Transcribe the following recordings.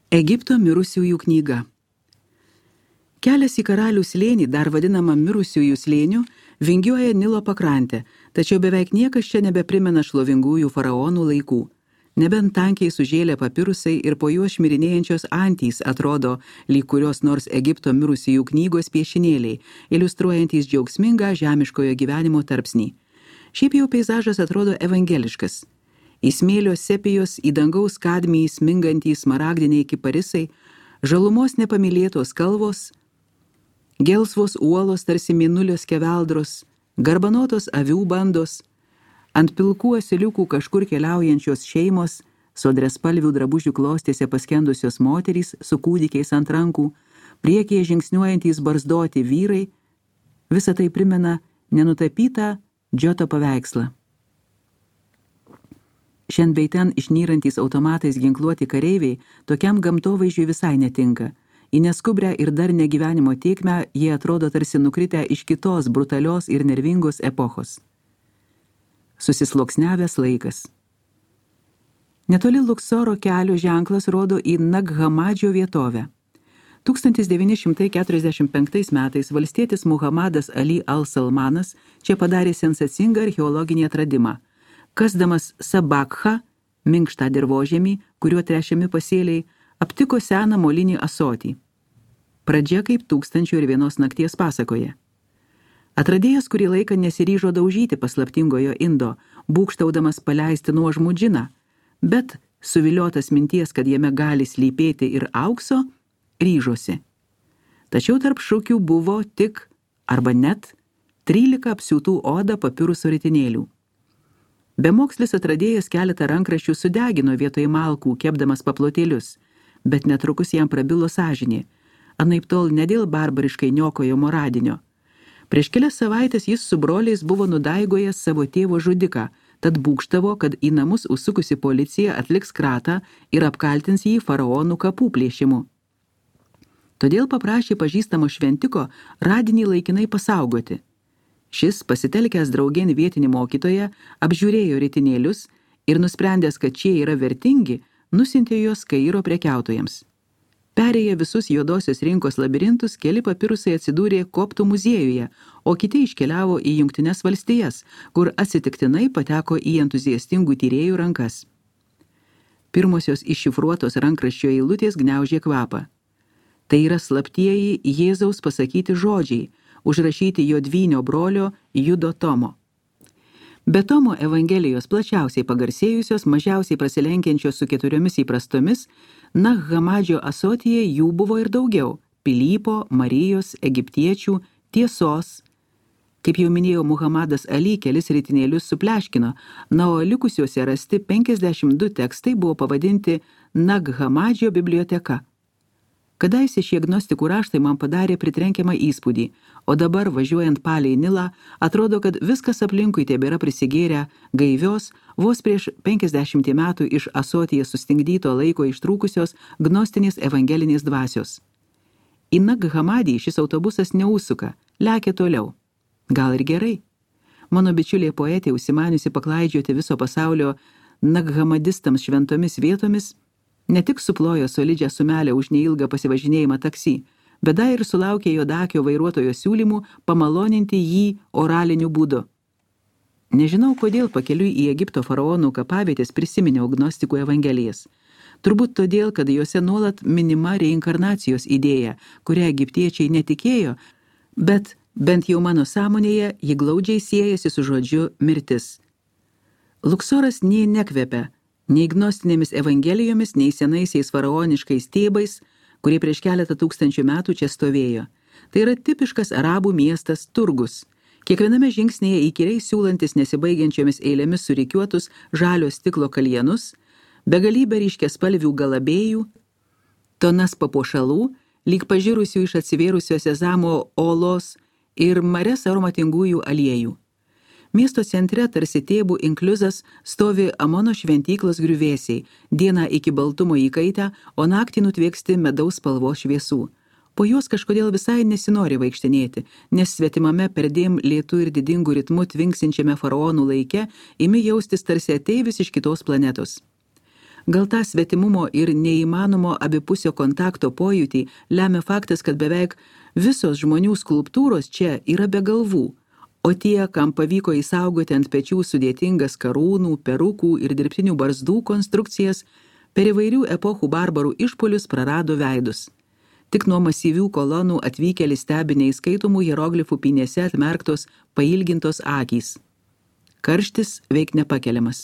Egipto mirusiųjų knyga. Kelias į Karalių slėnį, dar vadinamą mirusiųjų slėniu, vingiuoja Nilo pakrantę, tačiau beveik niekas čia nebeprimena šlovingųjų faraonų laikų. Nebent tankiai sužėlę papirusai ir po juos šmirinėjančios antys atrodo lyg kurios nors Egipto mirusiųjų knygos piešinėliai, iliustruojantys džiaugsmingą žemiškojo gyvenimo tarpsnį. Šiaip jau peizažas atrodo evangeliškas. Į smėlio sepijos, į dangaus kadmijai smingantys smaragdiniai kiparisai, žalumos nepamylėtos kalvos, gelsvos uolos tarsi mėnulio skeveldros, garbanotos avių bandos, ant pilkų asiliukų kažkur keliaujančios šeimos, sodriaspalvių drabužių klostėse paskendusios moterys su kūdikiais ant rankų, priekyje žingsniuojantys barzdoti vyrai, visa tai primena nenutapytą Džioto paveikslą. Šiandien bei ten išnyrantys automatais ginkluoti kareiviai tokiam gamtovaizdžiui visai netinka. Į neskubrią ir dar negyvenimo tėkmę jie atrodo tarsi nukritę iš kitos brutalios ir nervingos epochos. Susisluoksniavęs laikas. Netoli Luksoro kelio ženklas rodo į Naghamadžio vietovę. 1945 metais valstietis Muhammadas Ali al-Salmanas čia padarė sensacingą archeologinį atradimą. Kasdamas Sabakha, minkštą dirvožemį, kuriuo tręšiami pasėliai, aptiko seną molinį ąsotį. Pradžia kaip 1001 nakties pasakoje. Atradėjas kurį laiką nesiryžo daužyti paslaptingojo indo, būgštaudamas paleisti nuožmų džiną, bet suviliotas minties, kad jame gali slypėti ir aukso, ryžosi. Tačiau tarp šukių buvo tik, arba net, 13 apsiūtų oda papiruso ritinėlių. Bemokslis atradėjas keletą rankraščių sudegino vietoj malkų, kepdamas paplotėlius, bet netrukus jam prabilo sąžinė, anaiptol ne dėl barbariškai niokojamo radinio. Prieš kelias savaitės jis su broliais buvo nudaigojęs savo tėvo žudiką, tad būgštavo, kad į namus užsukusi policija atliks kratą ir apkaltins jį faraonų kapų plėšimu. Todėl paprašė pažįstamo šventiko radinį laikinai pasaugoti. Šis, pasitelkęs draugėn vietinį mokytoją, apžiūrėjo ritinėlius ir nusprendęs, kad šie yra vertingi, nusiuntė juos Kairo prekiautojams. Perėję visus juodosios rinkos labirintus, keli papirusai atsidūrė Koptų muziejuje, o kiti iškeliavo į Jungtines valstijas, kur atsitiktinai pateko į entuziastingų tyrėjų rankas. Pirmosios iššifruotos rankraščio eilutės gniaužė kvapą. Tai yra slaptieji Jėzaus pasakyti žodžiai, užrašyti jo dvynio brolio Judo Tomo. Be Tomo Evangelijos plačiausiai pagarsėjusios, mažiausiai prasilenkiančios su 4 įprastomis, Naghamadžio ąsotyje jų buvo ir daugiau – Pilypo, Marijos, egiptiečių, tiesos. Kaip jau minėjau, Muhammadas Ali kelis ritinėlius supleškino, na o likusiuose rasti 52 tekstai buvo pavadinti Naghamadžio biblioteka. Kadaise šie gnostikų raštai man padarė pritrenkiamą įspūdį, o dabar, važiuojant palei Nilą, atrodo, kad viskas aplinkui tebėra prisigėrę gaivios, vos prieš 50 metų iš ąsotyje sustingdyto laiko ištrūkusios gnostinės evangelinės dvasios. Į Naghamadį šis autobusas neužsuka, lekia toliau. Gal ir gerai. Mano bičiulė poetė, užsimaniusi paklaidžioti viso pasaulio Naghamadistams šventomis vietomis, ne tik suplojo solidžią sumelę už neilgą pasivažinėjimą taksi, bet dar ir sulaukė juodakio vairuotojo siūlymų pamaloninti jį oraliniu būdu. Nežinau, kodėl pakeliui į Egipto faraonų kapavietės prisiminiau gnostikų evangelijas. Turbūt todėl, kad juose nuolat minima reinkarnacijos idėja, kurią egiptiečiai netikėjo, bet bent jau mano sąmonėje ji glaudžiai siejasi su žodžiu mirtis. Luksoras nė nekvepia, nei gnostinėmis evangelijomis, nei senaisiais faraoniškais tėbais, kurie prieš keletą tūkstančių metų čia stovėjo. Tai yra tipiškas arabų miestas turgus. Kiekviename žingsnėje įkyriai siūlantis nesibaigiančiomis eilėmis surikiuotus žalio stiklo kalienus, begalybę ryškiaspalvių galabėjų, tonas papuošalų, lyg pažirusių iš atsivėrusio sezamo olos ir marias aromatingųjų aliejų. Miesto centre tarsi Tėbų inkliuzas stovi Amono šventyklos griuvėsiai, dieną iki baltumo įkaitę, o naktį nutvėksti medaus spalvos šviesų. Po juos kažkodėl visai nesinori vaikštinėti, nes svetimame perdėm lėtų ir didingų ritmų tvinksinčiame faraonų laike imi jaustis tarsi ateivis iš kitos planetos. Gal tą svetimumo ir neįmanomo abipusio kontakto pojūtį lemia faktas, kad beveik visos žmonių skulptūros čia yra be galvų, o tie, kam pavyko įsaugoti ant pečių sudėtingas karūnų, perukų ir dirbtinių barzdų konstrukcijas, per įvairių epochų barbarų išpuolius prarado veidus. Tik nuo masyvių kolonų atvykėlis stebi neįskaitomų hieroglifų pinėse atmerktos pailgintos akys. Karštis veik nepakeliamas.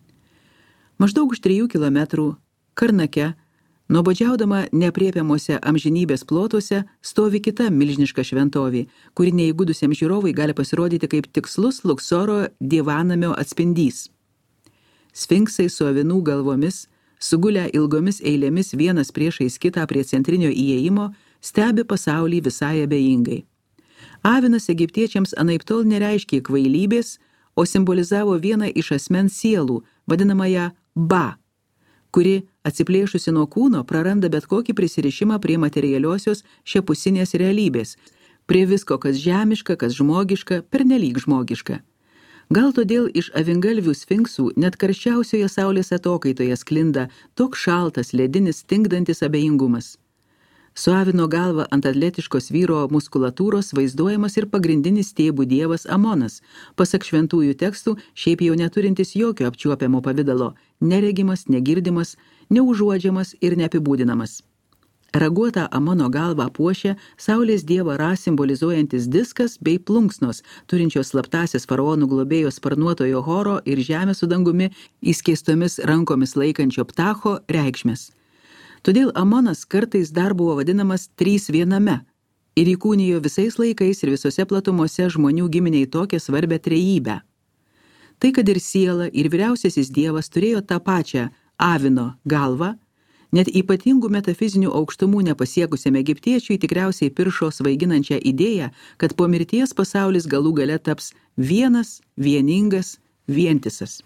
Maždaug už 3 kilometrų Karnake, nuobodžiaudama neaprėpiamuose amžinybės plotuose, stovi kita milžiniška šventovė, kuri neįgudusiam žiūrovui gali pasirodyti kaip tikslus Luksoro dievanamio atspindys. Sfinksai su avinų galvomis, sugulę ilgomis eilėmis vienas priešais kitą prie centrinio įėjimo, stebi pasaulį visai abejingai. Avinas egiptiečiams anaiptol nereiškė kvailybės, o simbolizavo vieną iš asmens sielų, vadinamąją Ba, kuri, atsiplėšusi nuo kūno, praranda bet kokį prisirišimą prie materialiosios šiapusinės realybės, prie visko, kas žemiška, kas žmogiška, pernelyg žmogiška. Gal todėl iš avingalvių sfinksų net karščiausioje saulės atokaitoje sklinda toks šaltas, ledinis, stingdantis abejingumas. Su avino galva ant atletiškos vyro muskulatūros vaizduojamas ir pagrindinis tėbų dievas Amonas, pasak šventųjų tekstų, šiaip jau neturintis jokio apčiuopiamo pavidalo, neregimas, negirdimas, neužuodžiamas ir neapibūdinamas. Raguotą Amono galvą puošia saulės dievą Ra simbolizuojantis diskas bei plunksnos, turinčios slaptąsias faraonų globėjo sparnuotojo Horo ir žemę su dangumi įskeistomis rankomis laikančio Ptacho reikšmės. Todėl Amonas kartais dar buvo vadinamas 3 viename ir įkūnijo visais laikais ir visose platumose žmonių giminiai tokią svarbę trejybę. Tai, kad ir siela, ir vyriausiasis dievas turėjo tą pačią avino galvą, net ypatingų metafizinių aukštumų nepasiekusiam egiptiečiui tikriausiai piršo svaiginančią idėją, kad po mirties pasaulis galų gale taps vienas, vieningas, vientisas.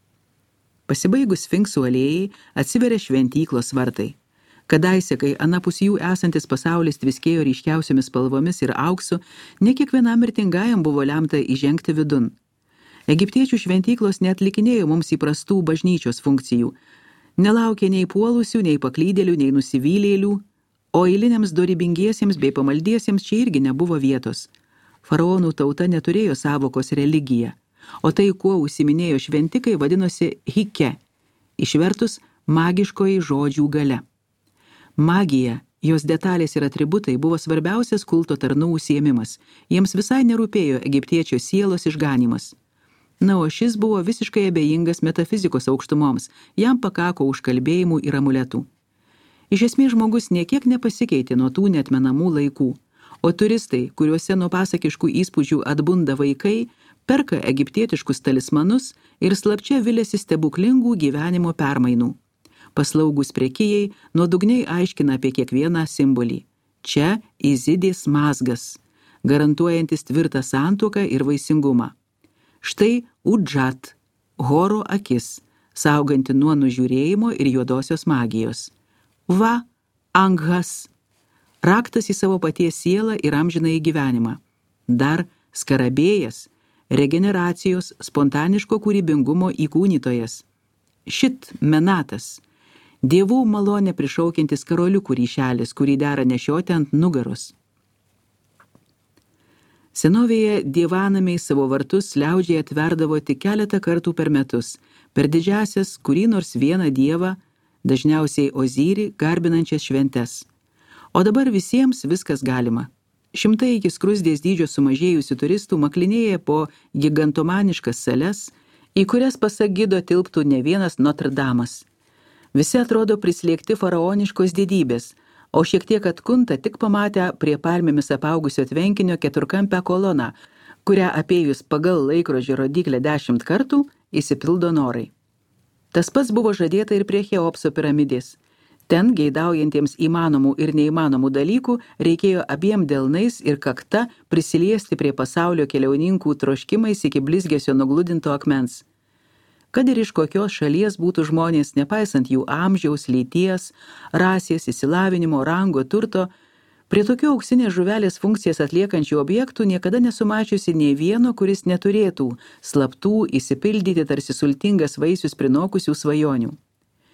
Pasibaigus Sfinksų alėjai atsiveria šventyklos vartai. Kadaise, kai anapus jų esantis pasaulis tviskėjo ryškiausiomis spalvomis ir auksu, ne kiekvienam mirtingajam buvo lemta įžengti vidun. Egiptiečių šventyklos neatlikinėjo mums įprastų bažnyčios funkcijų, nelaukė nei puolusių, nei paklydėlių, nei nusivylėlių, o eiliniams dorybingiesiems bei pamaldiesiems čia irgi nebuvo vietos. Faraonų tauta neturėjo savokos religija, o tai, kuo užsiminėjo šventikai, vadinosi hike, išvertus magiškoji žodžių galia. Magija, jos detalės ir atributai buvo svarbiausias kulto tarnų užsiėmimas, jiems visai nerūpėjo egiptiečio sielos išganimas. Na, o šis buvo visiškai abejingas metafizikos aukštumoms, jam pakako užkalbėjimų ir amuletų. Iš esmės žmogus niekiek nepasikeitė nuo tų neatmenamų laikų, o turistai, kuriuose nuo pasakiškų įspūdžių atbunda vaikai, perka egiptietiškus talismanus ir slapčia viliasi stebuklingų gyvenimo permainų. Paslaugus prekijai nuodugniai aiškina apie kiekvieną simbolį. Čia Izidės mazgas, garantuojantis tvirtą santuoką ir vaisingumą. Štai Udžat, Horo akis, sauganti nuo nužiūrėjimo ir juodosios magijos. Va, Anghas, raktas į savo paties sielą ir amžinąjį gyvenimą. Dar Skarabėjas, regeneracijos, spontaniško kūrybingumo įkūnytojas. Šit Menatas, dievų malonę prišaukiantis karoliukų ryšelis, kurį dera nešioti ant nugaros. Senovėje dievanamiai savo vartus liaudžiai atverdavo tik keletą kartų per metus, per didžiasias kurį nors vieną dievą, dažniausiai Ozyrį, garbinančias šventes. O dabar visiems viskas galima. Šimtai iki skrusdės dydžio sumažėjusių turistų maklinėja po gigantomaniškas sales, į kurias pasak gido tilptų ne vienas Notre Damas. Visi atrodo prislėgti faraoniškos didybės, o šiek tiek atkunta tik pamatę prie palmėmis apaugusio tvenkinio keturkampę koloną, kurią apėjus pagal laikrodžio rodyklę 10 kartų įsipildo norai. Tas pats buvo žadėta ir prie Cheopso piramidės. Ten geidaujantiems įmanomų ir neįmanomų dalykų reikėjo abiem delnais ir kakta prisiliesti prie pasaulio keliauninkų troškimais iki blizgesio nugludinto akmens. Kad ir iš kokios šalies būtų žmonės, nepaisant jų amžiaus, lyties, rasės, išsilavinimo, rango, turto, prie tokių auksinės žuvelės funkcijas atliekančių objektų niekada nesumačiusi nei vieno, kuris neturėtų slaptų, įsipildyti tarsi sultingas vaisius prinokusių svajonių.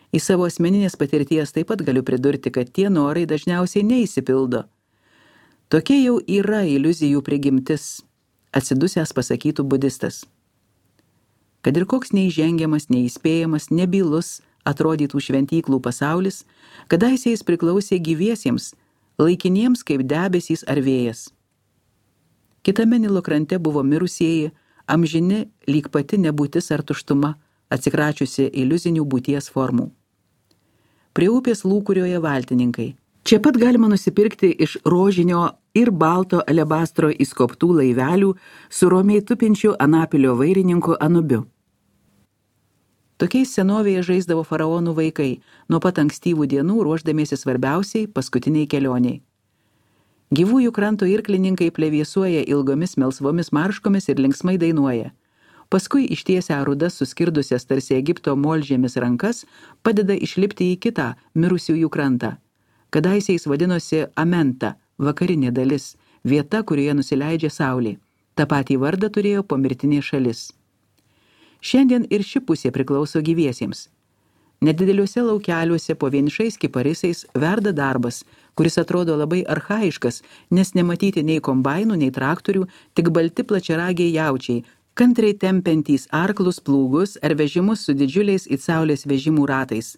Į savo asmeninės patirties taip pat galiu pridurti, kad tie norai dažniausiai neįsipildo. Tokia jau yra iliuzijų prigimtis, atsidusęs pasakytų budistas. Kad ir koks neįžengiamas, neįspėjamas, nebylus atrodytų šventyklų pasaulis, kadaise jis priklausė gyviesiems, laikiniems kaip debesys ar vėjas. Kitame Nilo krante buvo mirusieji, amžini lyg pati nebūtis ar tuštuma, atsikračiusi iliuzinių būties formų. Prie upės lūkurioje valtininkai. Čia pat galima nusipirkti iš rožinio ir balto alebastro įskoptų laivelių su romiai tupinčiu Anapilio vairininku Anubiu. Tokiais senovėje žaisdavo faraonų vaikai, nuo pat ankstyvų dienų ruošdamiesi svarbiausiai paskutiniai kelioniai. Gyvųjų kranto irklininkai plevėsuoja ilgomis melsvomis marškomis ir linksmai dainuoja. Paskui ištiesę rudas suskirdusias tarsi Egipto molžėmis rankas padeda išlipti į kitą mirusiųjų krantą. Kadaise jis vadinosi Amenta, vakarinė dalis, vieta, kurioje nusileidžia saulė. Ta patį vardą turėjo pomirtinė šalis. Šiandien ir ši pusė priklauso gyviesiems. Nedideliuose laukeliuose po vienišais kiparisais verda darbas, kuris atrodo labai archaiškas, nes nematyti nei kombainų, nei traktorių, tik balti plačiaragiai jaučiai, kantriai tempiantys arklus, plūgus ar vežimus su didžiuliais it saulės vežimų ratais.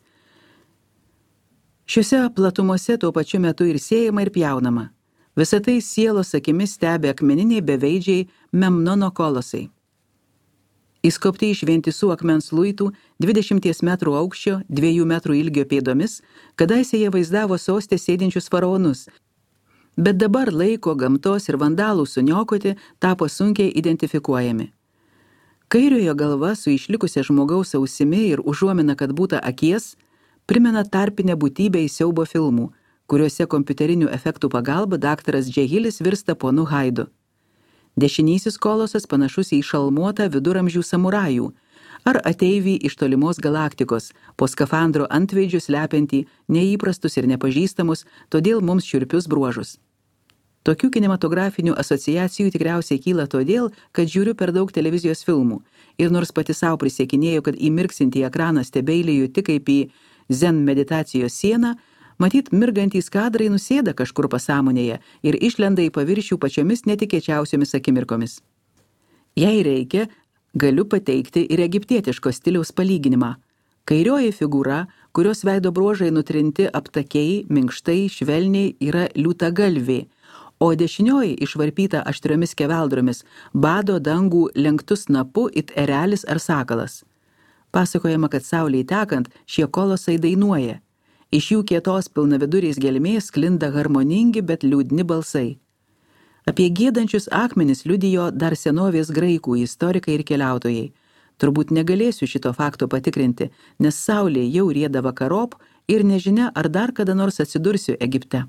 Šiuose platumose tuo pačiu metu ir sėjama ir pjaunama. Visą tai sielos akimis stebi akmeniniai beveidžiai Memnono kolosai. Įskopti iš vientisų akmens luitų 20 metrų aukščio, 2 metrų ilgio pėdomis, kadaise jie vaizdavo soste sėdinčius faraonus, bet dabar laiko, gamtos ir vandalų suniokoti tapo sunkiai identifikuojami. Kairiojo galva su išlikusia žmogaus ausimi ir užuomina, kad būta akies, primena tarpinę būtybę į siaubo filmų, kuriuose kompiuterinių efektų pagalba daktaras Džehilis virsta ponu Haidu. Dešinysis kolosas panašus į šalmuotą viduramžių samurajų ar ateivį iš tolimos galaktikos, po skafandro antveidžių slepiantį neįprastus ir nepažįstamus, todėl mums šiurpius bruožus. Tokių kinematografinių asociacijų tikriausiai kyla todėl, kad žiūriu per daug televizijos filmų ir nors pati savo prisiekinėjau, kad įmirksintį ekraną stebeiliju tik kaip į zen meditacijos sieną, matyt, mirgantys kadrai nusėda kažkur pasąmonėje ir išlenda į paviršių pačiomis netikėčiausiomis akimirkomis. Jei reikia, galiu pateikti ir egiptietiško stiliaus palyginimą. Kairioji figūra, kurios veido bruožai nutrinti aptakiai, minkštai, švelniai, yra liūtagalvė, o dešinioji išvarpyta aštriomis keveldromis bado dangų lenktus snapu it erelis ar sakalas. Pasakojama, kad saulei tekant šie kolosai dainuoja. Iš jų kietos pilnaviduriais gelmės sklinda harmoningi, bet liūdni balsai. Apie giedančius akmenis liudijo dar senovės graikų istorikai ir keliautojai. Turbūt negalėsiu šito fakto patikrinti, nes saulė jau rieda vakarop ir nežinia, ar dar kada nors atsidursiu Egipte.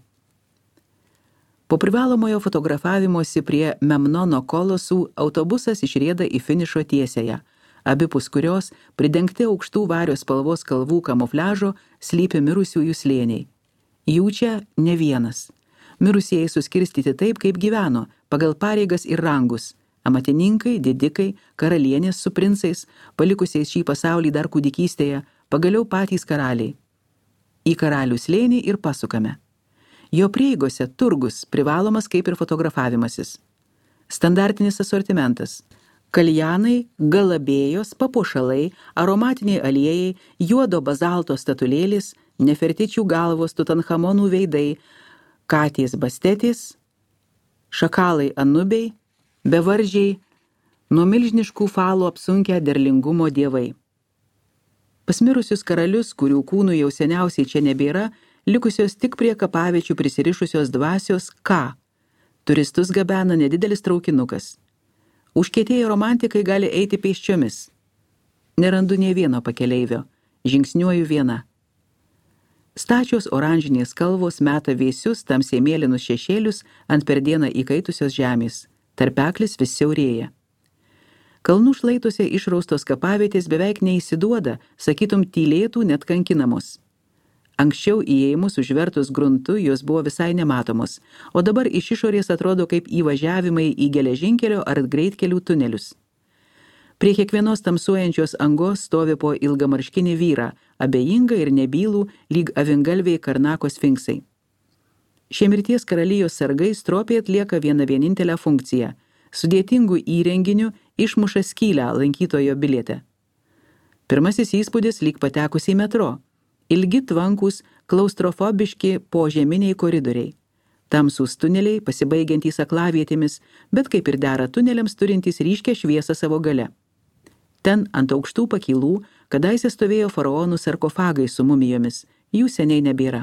Po privalomojo fotografavimosi prie Memnono kolosų autobusas išrieda į finišo tiesiąją, abipus kurios, pridengti aukštų vario spalvos kalvų kamufliažo, slypi mirusiųjų slėniai. Jų čia ne vienas. Mirusieji suskirstyti taip, kaip gyveno, pagal pareigas ir rangus. Amatininkai, didikai, karalienės su princais, palikusiais šį pasaulį dar kūdikystėje, pagaliau patys karaliai. Į karalių slėnį ir pasukame. Jo prieigose turgus privalomas kaip ir fotografavimasis. Standartinis asortimentas. Kaljanai, galabėjos, papuošalai, aromatiniai aliejai, juodo bazalto statulėlis, nefertičių galvos, Tutanchamonų veidai, katės bastetės, šakalai anubiai, bevardžiai, nuo milžiniškų falų apsunkę derlingumo dievai. Pasmirusius karalius, kurių kūnų jau seniausiai čia nebėra, likusios tik prie kapaviečių prisirišusios dvasios K. Turistus gabena nedidelis traukinukas. Užkietėję romantikai gali eiti pėsčiomis. Nerandu nė vieno pakeleivio, žingsniuoju viena. Stačios oranžinės kalvos meta vėsius, tamsiai mėlynus šešėlius ant per dieną įkaitusios žemės. Tarpeklis vis siaurėja. Kalnų šlaituose išraustos kapavietės beveik neįsiduoda, sakytum, tylėtų net kankinamos. Anksčiau įėjimus užvertus gruntu jos buvo visai nematomos, o dabar iš išorės atrodo kaip įvažiavimai į geležinkelio ar greitkelių tunelius. Prie kiekvienos tamsuojančios angos stovi po ilgamarškinį vyrą, abejingą ir nebylų, lyg avingalviai Karnako sfinksai. Šie mirties karalijos sargai stropiai atlieka vieną vienintelę funkciją – sudėtingų įrenginių išmuša skylę lankytojo biliete. Pirmasis įspūdis lyg patekus į metro. Ilgi tvankus, klaustrofobiški požeminiai koridoriai. Tamsūs tuneliai, pasibaigiantys aklavietėmis, bet kaip ir dera tuneliams turintys ryškę šviesą savo gale. Ten ant aukštų pakylų kadaise stovėjo faraonų sarkofagai su mumijomis, jų seniai nebėra.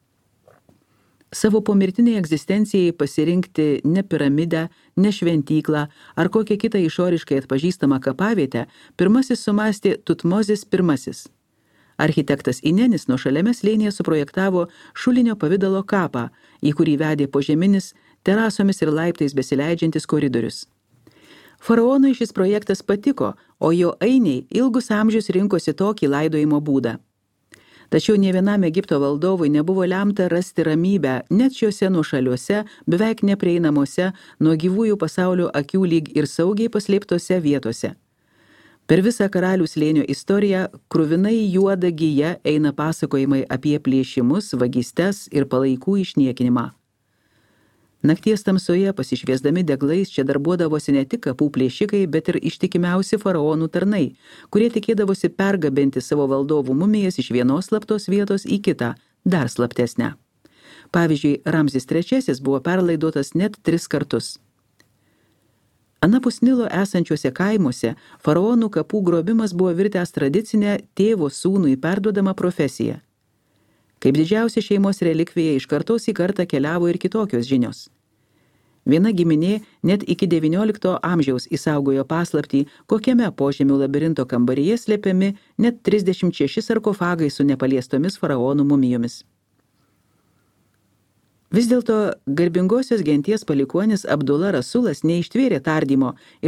Savo pomirtiniai egzistencijai pasirinkti ne piramidę, ne šventyklą ar kokią kitą išoriškai atpažįstamą kapavietę, pirmasis sumąstė Tutmozis I. Architektas Inenis nuošaliame slėnyje suprojektavo šulinio pavidalo kapą, į kurį vedė požeminis, terasomis ir laiptais besileidžiantis koridorius. Faraonui šis projektas patiko, o jo ainiai ilgus amžius rinkosi tokį laidojimo būdą. Tačiau nė vienam Egipto valdovui nebuvo lemta rasti ramybę net šiuose nuošaliuose, beveik neprieinamuose, nuo gyvųjų pasaulio akių lyg ir saugiai paslėptose vietose. Per visą karalių slėnio istoriją kruvinai juoda gija eina pasakojimai apie plėšimus, vagystes ir palaikų išniekinimą. Nakties tamsoje pasišviesdami deglais čia darbuodavosi ne tik kapų plėšikai, bet ir ištikimiausi faraonų tarnai, kurie tikėdavosi pergabenti savo valdovų mumijas iš vienos slaptos vietos į kitą, dar slaptesnę. Pavyzdžiui, Ramzis III buvo perlaidotas net 3 kartus. Anapus Nilo esančiuose kaimuose faraonų kapų grobimas buvo virtęs tradicinę tėvo sūnui perduodamą profesiją. Kaip didžiausia šeimos relikvija iš kartos į kartą keliavo ir kitokios žinios. Viena giminė net iki XIX amžiaus įsaugojo paslaptį, kokiame požemių labirinto kambaryje slėpiami net 36 sarkofagai su nepaliestomis faraonų mumijomis. Vis dėlto garbingosios genties palikuonis Abdula Rasulas neištvėrė tardymo ir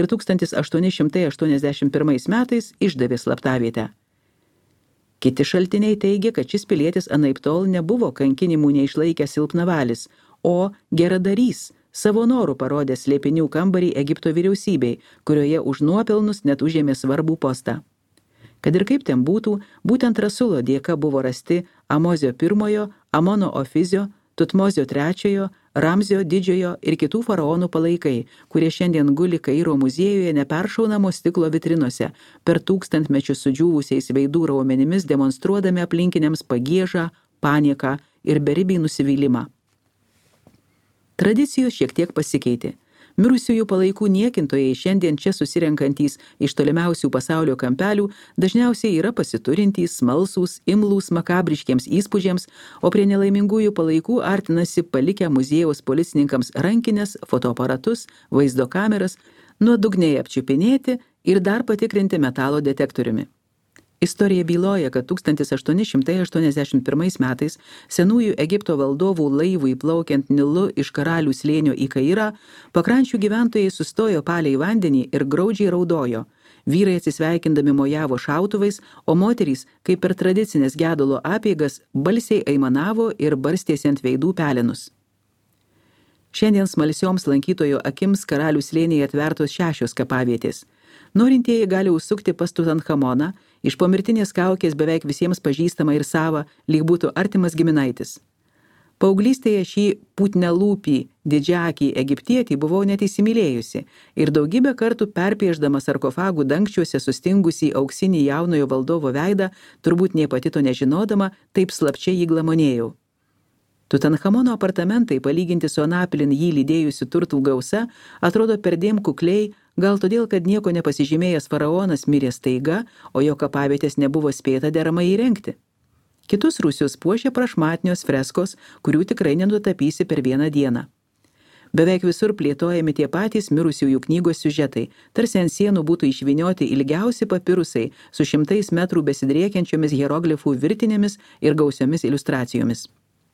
1881 metais išdavė slaptavietę. Kiti šaltiniai teigia, kad šis pilietis anaiptol nebuvo kankinimų neišlaikęs silpnavalis, o geradarys, savo norų parodė slėpinių kambarį Egipto vyriausybei, kurioje už nuopelnus net užėmė svarbų postą. Kad ir kaip ten būtų, būtent Rasulo dėka buvo rasti Amozio I, Amono Ofizio, Tutmozio III, Ramzio didžiojo ir kitų faraonų palaikai, kurie šiandien guli Kairo muziejuje neperšaunamo stiklo vitrinose, per tūkstantmečius sudžiūvusiais veidų raumenimis demonstruodami aplinkiniams pagiežą, panieką ir beribį nusivylimą. Tradicijos šiek tiek pasikeitė. Mirusiųjų palaikų niekintojai šiandien čia susirenkantys iš tolimiausių pasaulio kampelių dažniausiai yra pasiturintys, smalsūs, imlūs makabriškiems įspūdžiams, o prie nelaimingųjų palaikų artinasi palikę muziejaus policininkams rankinės, fotoaparatus, vaizdo kameras, nuodugniai apčiupinėti ir dar patikrinti metalo detektoriumi. Istorija byloja, kad 1881 metais senųjų Egipto valdovų laivui plaukiant Nilu iš karalių slėnio į Kairą, pakrančių gyventojai sustojo palei vandenį ir graudžiai raudojo. Vyrai atsisveikindami mojavo šautuvais, o moterys, kaip per tradicinės gedulo apeigas, balsiai aimanavo ir barstėsi ant veidų pelenus. Šiandien smalsioms lankytojo akims karalių slėnyje atvertos 6 kapavietės. Norintieji gali užsukti pas Tutanchamoną, iš pomirtinės kaukės beveik visiems pažįstama ir sava, lyg būtų artimas giminaitis. Paauglystėje šį putnelūpį, didžiakį egiptietį buvau net įsimylėjusi ir daugybę kartų perpieždama sarkofagų dangčiuose sustingusį auksinį jaunojo valdovo veidą, turbūt nė pati to nežinodama, taip slapčiai jį glamonėjau. Tutanchamono apartamentai, palyginti su anapilin jį lydėjusių turtų gausa, atrodo perdėm kukliai, gal todėl, kad nieko nepasižymėjęs faraonas mirė staiga, o jo kapavietės nebuvo spėta deramai įrengti. Kitus rūsius puošia prašmatnios freskos, kurių tikrai nenutapysi per vieną dieną. Beveik visur plėtojami tie patys mirusiųjų knygos siužetai, tarsi ant sienų būtų išvynioti ilgiausi papirusai su 100 metrų besidriekiančiomis hieroglifų virtinėmis ir gausiomis iliustracijomis.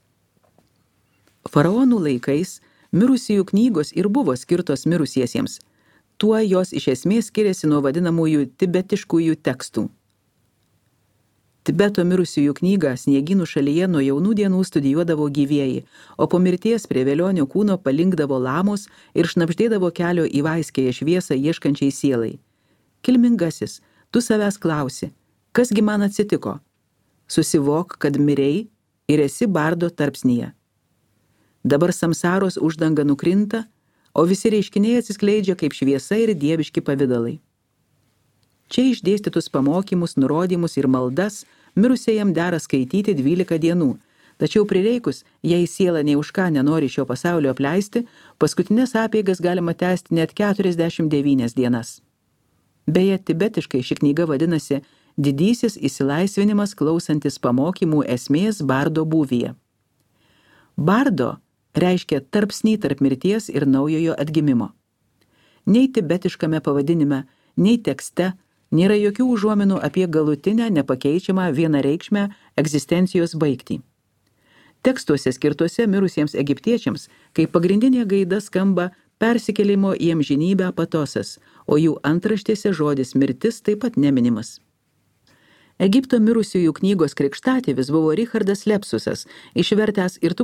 Faraonų laikais mirusiųjų knygos ir buvo skirtos mirusiesiems. Tuo jos iš esmės skiriasi nuo vadinamųjų tibetiškųjų tekstų. Tibeto mirusiųjų knygą sniegynų šalyje nuo jaunų dienų studijuodavo gyvieji, o po mirties prie velionio kūno palinkdavo lamos ir šnabždėdavo kelio į vaiskėją šviesą ieškančiai sielai. kilmingasis, tu savęs klausi, kasgi man atsitiko? Susivok, kad mirei ir esi bardo tarpsnyje. Dabar samsaros uždanga nukrinta, o visi reiškiniai atsiskleidžia kaip šviesa ir dieviški pavidalai. Čia išdėstytus pamokymus, nurodymus ir maldas mirusiajam dera skaityti 12 dienų, tačiau prireikus, jei siela nei už ką nenori šio pasaulio apleisti, paskutinės apeigas galima tęsti net 49 dienas. Beje, tibetiškai ši knyga vadinasi Didysis išsilaisvinimas klausantis pamokymų esmės bardo būvyje. Bardo reiškia tarpsnį tarp mirties ir naujojo atgimimo. Nei tibetiškame pavadinime, nei tekste nėra jokių užuominų apie galutinę, nepakeičiamą vienareikšmę egzistencijos baigtį. Tekstuose skirtuose mirusiems egiptiečiams, kaip pagrindinė gaida skamba persikėlimo į amžinybę patosas, o jų antraštėse žodis mirtis taip pat neminimas. Egipto mirusiųjų knygos krikštatėvis buvo Richardas Lepsusas, išvertęs ir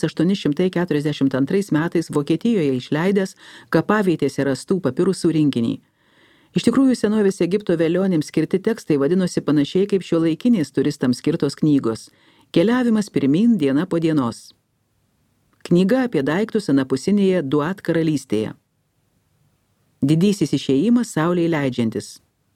1842 metais Vokietijoje išleidęs kapavietėse rastų papirusų rinkinį. Iš tikrųjų, senovės Egipto velionims skirti tekstai vadinosi panašiai kaip šiuolaikinės turistams skirtos knygos – Keliavimas pirmyn diena po dienos. Knyga apie daiktus anapusinėje Duat karalystėje. Didysis išėjimas saulei leidžiantis.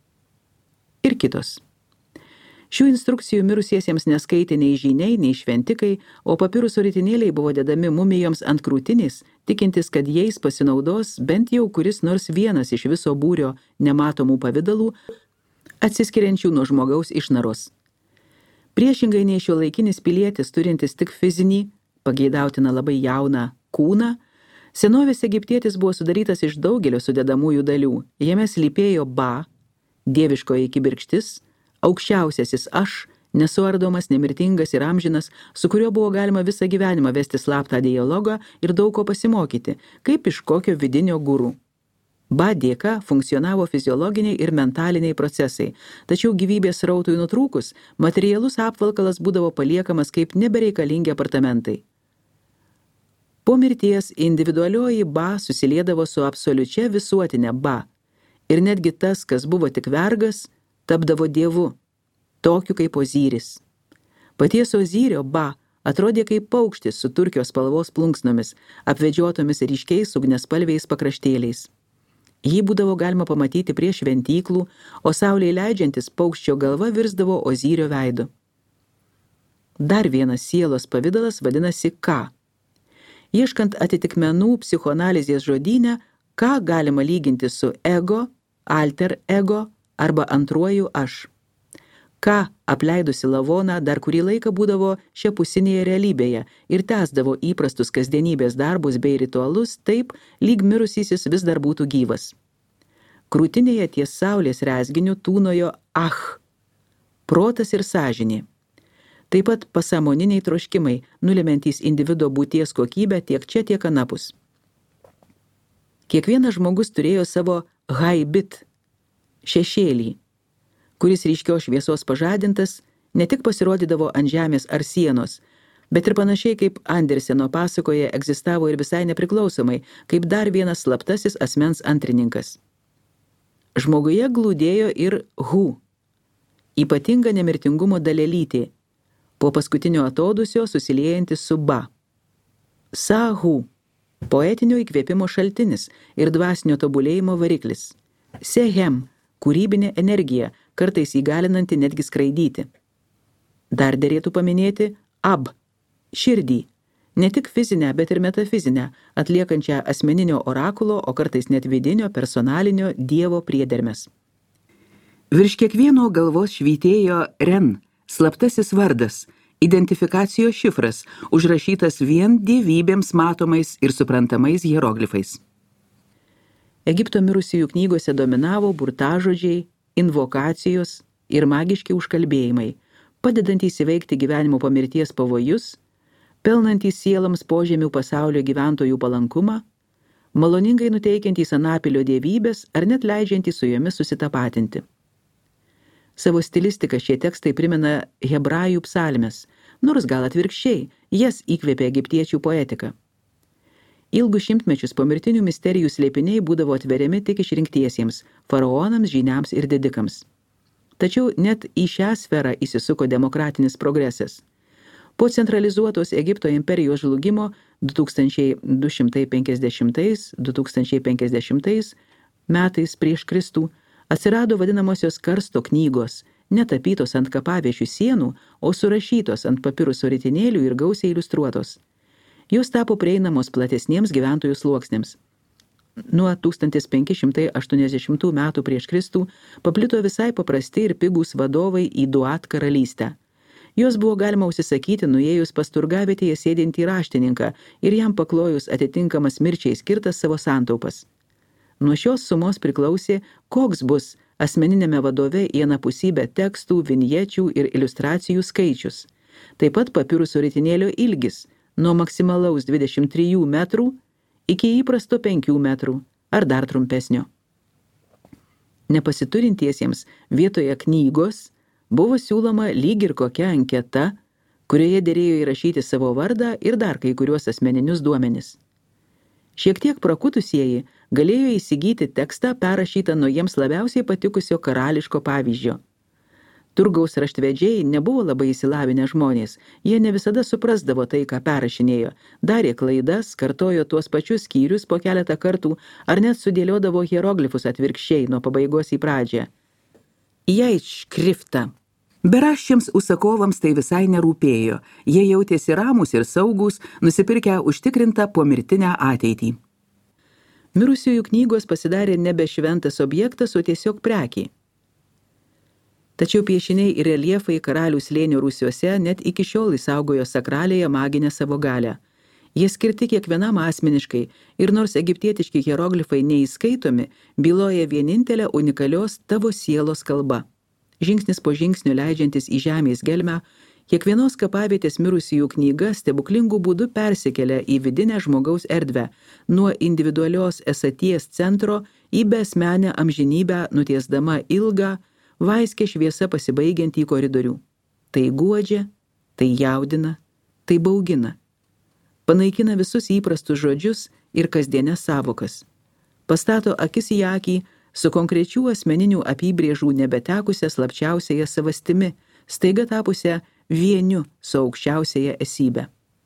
Ir kitos. Šių instrukcijų mirusiesiems neskaitė nei žyniai, nei šventikai, o papiruso ritinėliai buvo dedami mumijoms ant krūtinės, tikintis, kad jais pasinaudos bent jau kuris nors vienas iš viso būrio nematomų pavidalų, atsiskiriančių nuo žmogaus išnaros. Priešingai nei šiuolaikinis pilietis turintis tik fizinį, pageidautiną labai jauną kūną, senovės egiptietis buvo sudarytas iš daugelio sudedamųjų dalių. Jame slypėjo Ba, dieviškoji kibirkštis, aukščiausiasis aš, nesuardomas, nemirtingas ir amžinas, su kuriuo buvo galima visą gyvenimą vesti slaptą dialogą ir daug ko pasimokyti, kaip iš kokio vidinio gurų. Ba dėka funkcionavo fiziologiniai ir mentaliniai procesai, tačiau gyvybės srautui nutrūkus, materialus apvalkalas būdavo paliekamas kaip nebereikalingi apartamentai. Po mirties individualioji Ba susiliedavo su absoliučia visuotinė Ba, ir netgi tas, kas buvo tik vergas, tapdavo dievu, tokiu kaip Ozyris. Paties Ozyrio Ba atrodė kaip paukštis su turkios spalvos plunksnomis, apvedžiotomis ryškiais ugnespalviais pakraštėliais. Jį būdavo galima pamatyti prie šventyklų, o saulei leidžiantis paukščio galva virsdavo Ozyrio veidu. Dar vienas sielos pavidalas vadinasi Ka. Ieškant atitikmenų psichoanalizės žodyne, Ka galima lyginti su ego, alter ego arba antruoju aš. Ka, apleidusi lavoną, dar kurį laiką būdavo šiapusinėje realybėje ir tęsdavo įprastus kasdienybės darbus bei ritualus taip, lyg mirusysis vis dar būtų gyvas. Krūtinėje ties saulės rezginiu tūnojo protas ir sąžinė. Taip pat pasąmoniniai troškimai, nulemiantys individo būties kokybę tiek čia, tiek anapus. Kiekvienas žmogus turėjo savo haibit, šešėlį, kuris ryškios šviesos pažadintas ne tik pasirodydavo ant žemės ar sienos, bet ir panašiai kaip Anderseno pasakoje egzistavo ir visai nepriklausomai, kaip dar vienas slaptasis asmens antrininkas. Žmoguje glūdėjo ir Hu, ypatinga nemirtingumo dalelytė, po paskutinio atodūsio susiliejantis su Ba. Sa-Hu, poetinio įkvėpimo šaltinis ir dvasinio tobulėjimo variklis. Se-Hem, kūrybinė energija, kartais įgalinanti netgi skraidyti. Dar derėtų paminėti Ab, širdį, ne tik fizinę, bet ir metafizinę, atliekančią asmeninio orakulo, o kartais net vidinio, personalinio dievo priedermes. Virš kiekvieno galvos švytėjo Ren, slaptasis vardas, identifikacijos šifras, užrašytas vien dievybėms matomais ir suprantamais hieroglifais. Egipto mirusiųjų knygose dominavo burtažodžiai, invokacijos ir magiški užkalbėjimai, padedantys įveikti gyvenimo po mirties pavojus, pelnantys sielams požemių pasaulio gyventojų palankumą, maloningai nuteikiantys anapilio dievybės ar net leidžiantys su jomis susitapatinti. Savo stilistiką šie tekstai primena hebrajų psalmes, nors gal atvirkščiai, jas įkvėpė egiptiečių poetika. Ilgus šimtmečius pomirtinių misterijų slėpiniai būdavo atveriami tik išrinktiesiems – faraonams, žyniams ir didikams. Tačiau net į šią sferą įsisuko demokratinis progresas. Po centralizuotos Egipto imperijos žlugimo 2250–2050 metais prieš Kristų atsirado vadinamosios karsto knygos, netapytos ant kapaviečių sienų, o surašytos ant papiruso ritinėlių ir gausiai iliustruotos. Jos tapo prieinamos platesniems gyventojų sluoksniams. Nuo 1580 metų prieš Kristų paplito visai paprasti ir pigūs vadovai į Duat karalystę. Jos buvo galima užsisakyti nuėjus pas turgavietėje sėdintį raštininką ir jam paklojus atitinkamas mirčiai skirtas savo santaupas. Nuo šios sumos priklausė, koks bus asmeninėme vadove į anapusybę tekstų, vinječių ir iliustracijų skaičius. Taip pat papiruso ritinėlio ilgis nuo maksimalaus 23 metrų iki įprasto 5 metrų ar dar trumpesnio. Nepasiturintiesiems vietoje knygos buvo siūloma lyg ir kokia anketa, kurioje derėjo įrašyti savo vardą ir dar kai kuriuos asmeninius duomenis. Šiek tiek prakutusieji galėjo įsigyti tekstą perrašytą nuo jiems labiausiai patikusio karališko pavyzdžio. Turgaus raštvedžiai nebuvo labai įsilavinę žmonės, jie ne visada suprasdavo tai, ką perrašinėjo, darė klaidas, kartojo tuos pačius skyrius po keletą kartų ar net sudėliodavo hieroglifus atvirkščiai nuo pabaigos į pradžią. Jaičkrifta. Beraščiams užsakovams tai visai nerūpėjo, jie jautėsi ramūs ir saugūs, nusipirkę užtikrintą pomirtinę ateitį. Mirusiųjų knygos pasidarė nebe šventas objektas, o tiesiog prekė. Tačiau piešiniai ir reljefai karalių slėnio rūsiuose net iki šiol įsaugojo sakralėje maginę savo galią. Jie skirti kiekvienam asmeniškai ir nors egiptietiški hieroglifai neįskaitomi, byloja vienintelę unikalios tavo sielos kalba. Žingsnis po žingsnio leidžiantis į žemės gelmę, kiekvienos kapavietės mirusiųjų knyga stebuklingų būdų persikelia į vidinę žmogaus erdvę, nuo individualios esaties centro į beasmenę amžinybę nutiesdama ilgą, vaiskė šviesa pasibaigiantį koridorių. Tai guodžia, tai jaudina, tai baugina. Panaikina visus įprastus žodžius ir kasdienės savokas. Pastato akis į akį su konkrečių asmeninių apybrėžų nebetekusią slapčiausiąją savastimi, staiga tapusią vieniu su aukščiausiąja esybe.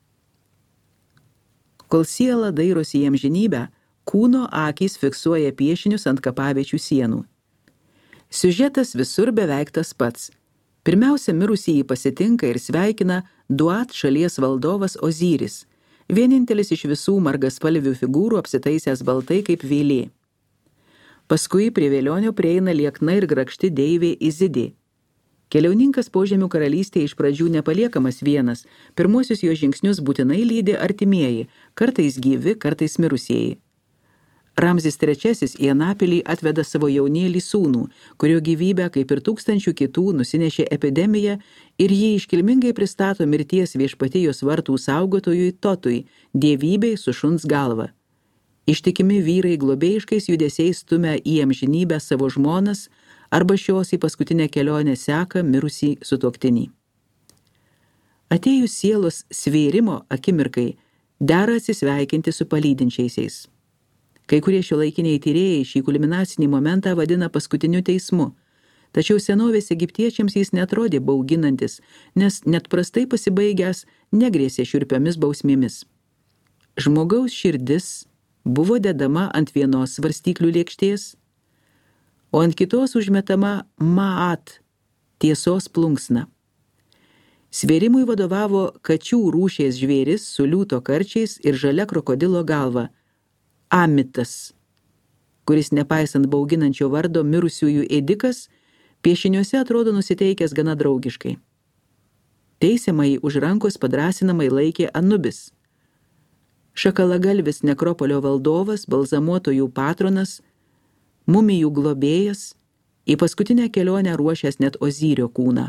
Kol siela dairosi į amžinybę, kūno akys fiksuoja piešinius ant kapaviečių sienų. Siužetas visur beveik tas pats. Pirmiausia, mirusįjį pasitinka ir sveikina Duat šalies valdovas Ozyris, vienintelis iš visų margaspalvių figūrų apsitaisęs baltai kaip vėlė. Paskui prie vėlionio prieina liekna ir grakšti deivė Izidė. Keliauninkas požemių karalystėje iš pradžių nepaliekamas vienas, pirmuosius jo žingsnius būtinai lydi artimieji, kartais gyvi, kartais mirusieji. Ramzis III į Anapilį atveda savo jaunėlį sūnų, kurio gyvybę, kaip ir tūkstančių kitų, nusinešė epidemija ir jį iškilmingai pristato mirties viešpatijos vartų saugotojui Totui, dievybei su šuns galva. Ištikimi vyrai globėjiškais judesiais stumia į amžinybę savo žmonas arba šios į paskutinę kelionę seka mirusį sutuoktinį. Atėjus sielos svėrimo akimirkai dera atsisveikinti su palydinčiaisiais. Kai kurie šiuolaikiniai tyrėjai šį kulminacinį momentą vadina paskutiniu teismu, tačiau senovės egiptiečiams jis netrodė bauginantis, nes net prastai pasibaigęs negrėsė šiurpiomis bausmėmis. Žmogaus širdis buvo dedama ant vienos svarstyklių lėkštės, o ant kitos užmetama Maat, tiesos plunksna. Svėrimui vadovavo kačių rūšies žvėris su liūto karčiais ir žalia krokodilo galva, Amitas, kuris nepaisant bauginančio vardo mirusiųjų ėdikas, piešiniuose atrodo nusiteikęs gana draugiškai. Teisiamai už rankos padrąsinamai laikė Anubis. Šakalagalvis nekropolio valdovas, balzamuotojų patronas, mumijų globėjas, į paskutinę kelionę ruošęs net Ozyrio kūną.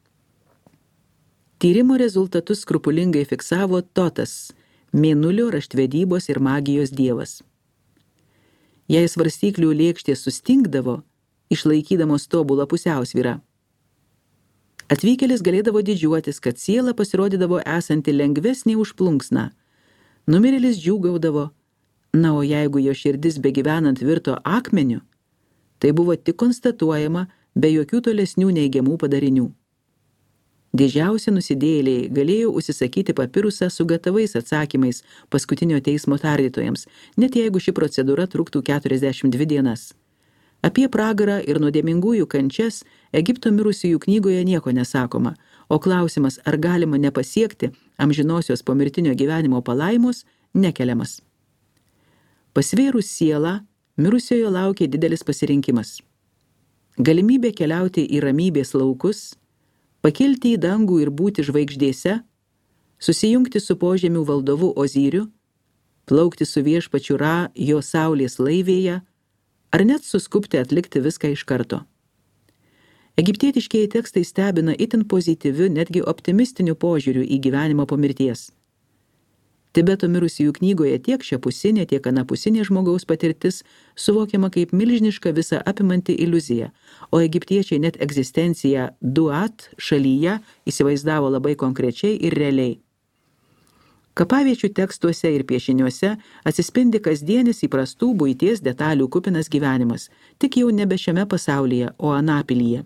Tyrimo rezultatus skrupulingai fiksavo Totas, mėnulio, raštvedybos ir magijos dievas. Jei svarstyklių lėkštės sustingdavo, išlaikydamos tobulą pusiausvyrą, atvykėlis galėdavo didžiuotis, kad siela pasirodydavo esanti lengvesnė už plunksną. Numirėlis džiūgaudavo, Na, o jeigu jo širdis begyvenant virto akmeniu, tai buvo tik konstatuojama be jokių tolesnių neigiamų padarinių. Didžiausi nusidėjėliai galėjo užsisakyti papirusą su gatavais atsakymais paskutinio teismo tardytojams, net jeigu ši procedūra truktų 42 dienas. Apie pragarą ir nuodėmingųjų kančias Egipto mirusiųjų knygoje nieko nesakoma, o klausimas, ar galima nepasiekti amžinosios pomirtinio gyvenimo palaimos, nekeliamas. Pasvėrus sielą, mirusiojo laukė didelis pasirinkimas. Galimybė keliauti į ramybės laukus, pakilti į dangų ir būti žvaigždėse, susijungti su požemių valdovu Ozyriu, plaukti su viešpačiu Ra jo saulės laivėje, ar net suskubti atlikti viską iš karto. Egiptietiškieji tekstai stebina itin pozityviu, netgi optimistiniu požiūriu į gyvenimą po mirties. Tibeto mirusiųjų knygoje tiek šiapusinė, tiek anapusinė žmogaus patirtis suvokiama kaip milžiniška visa apimanti iliuzija, o egiptiečiai net egzistenciją Duat šalyje įsivaizdavo labai konkrečiai ir realiai. Kapaviečių tekstuose ir piešiniuose atsispindi kasdienis įprastų buities detalių kupinas gyvenimas, tik jau nebe šiame pasaulyje, o anapilyje.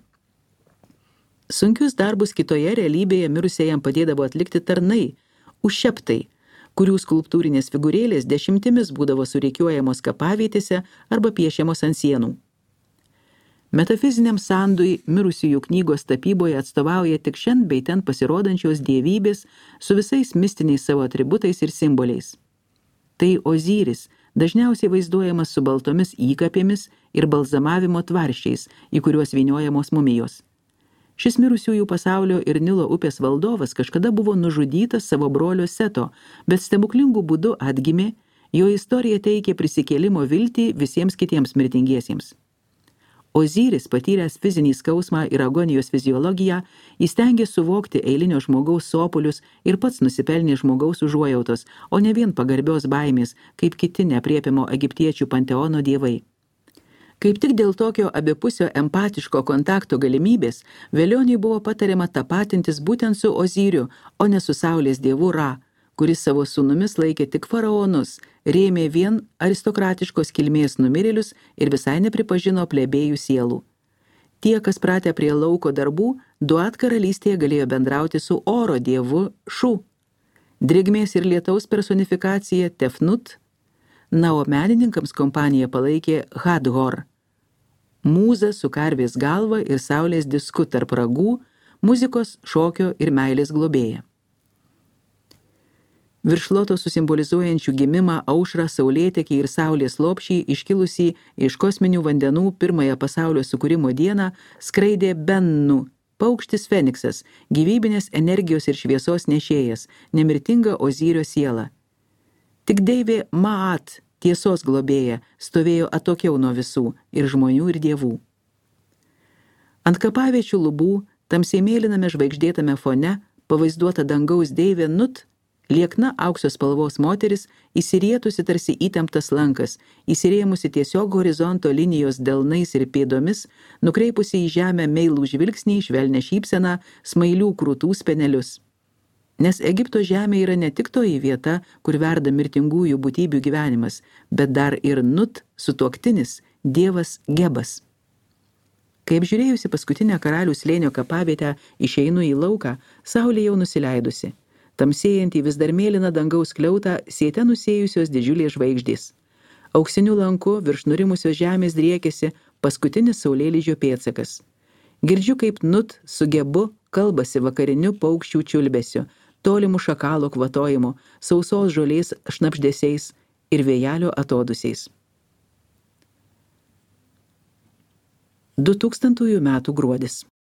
Sunkius darbus kitoje realybėje mirusiajam padėdavo atlikti tarnai, užšeptai, kurių skulptūrinės figūrėlės dešimtimis būdavo surikiuojamos kapavietėse arba piešiamos ant sienų. Metafiziniam sandui mirusiųjų knygos tapyboje atstovauja tik šen bei ten pasirodančios dievybės su visais mistiniais savo atributais ir simboliais. Tai Ozyris, dažniausiai vaizduojamas su baltomis įkapėmis ir balzamavimo tvarščiais, į kuriuos vyniojamos mumijos. Šis mirusiųjų pasaulio ir Nilo upės valdovas kažkada buvo nužudytas savo brolio Seto, bet stebuklingų būdu atgimė, jo istorija teikė prisikėlimo viltį visiems kitiems mirtingiesiems. Ozyris, patyręs fizinį skausmą ir agonijos fiziologiją, įstengė suvokti eilinio žmogaus sopulius ir pats nusipelnė žmogaus užuojautos, o ne vien pagarbios baimės, kaip kiti neaprėpiamo egiptiečių panteono dievai. Kaip tik dėl tokio abipusio empatiško kontakto galimybės, Velioniui buvo patariama tapatintis būtent su Ozyriu, o ne su saulės dievu Ra, kuris savo sūnumis laikė tik faraonus, rėmė vien aristokratiškos kilmės numirėlius ir visai nepripažino plebėjų sielų. Tie, kas pratę prie lauko darbų, Duat karalystėje galėjo bendrauti su oro dievu Šu, drėgmės ir lietaus personifikacija Tefnut, na, o menininkams kompaniją palaikė Hadhor, mūza su karvės galva ir saulės disku tarp ragų, muzikos, šokio ir meilės globėja. Virš loto susimbolizuojančių gimimą, aušrą, saulėtekį ir saulės lopšį iškilusį iš kosminių vandenų pirmąją pasaulio sukūrimo dieną skraidė Bennu, paukštis Feniksas, gyvybinės energijos ir šviesos nešėjas, nemirtinga Ozyrio siela. Tik deivė Maat, tiesos globėja, stovėjo atokiau nuo visų, ir žmonių, ir dievų. Ant kapaviečių lubų, tamsiai mėlyname žvaigždėtame fone, pavaizduota dangaus deivė Nut, liekna aukso spalvos moteris, įsirietusi tarsi įtemptas lankas, įsirėmusi tiesiog horizonto linijos delnais ir pėdomis, nukreipusi į žemę meilų žvilgsnį, švelnią šypseną, smailių krūtų spenelius. Nes Egipto žemė yra ne tik toji vieta, kur verda mirtingųjų būtybių gyvenimas, bet dar ir Nut sutuoktinis, dievas Gebas. Kai apžiūrėjusi paskutinę karalių slėnio kapavietę išeinu į lauką, saulė jau nusileidusi. Tamsėjantį vis dar mėlyną dangaus skliautą siete nusėjusios didžiulės žvaigždės. Auksiniu lanku virš nurimusios žemės driekėsi paskutinis saulėlydžio pėdsakas. Girdžiu, kaip Nut su Gebu kalbasi vakariniu paukščių čiulbesiu, tolimų šakalo kvatojimu, sausos žolės šnapždesiais ir vėjelio atodusiais. 2000 metų gruodis.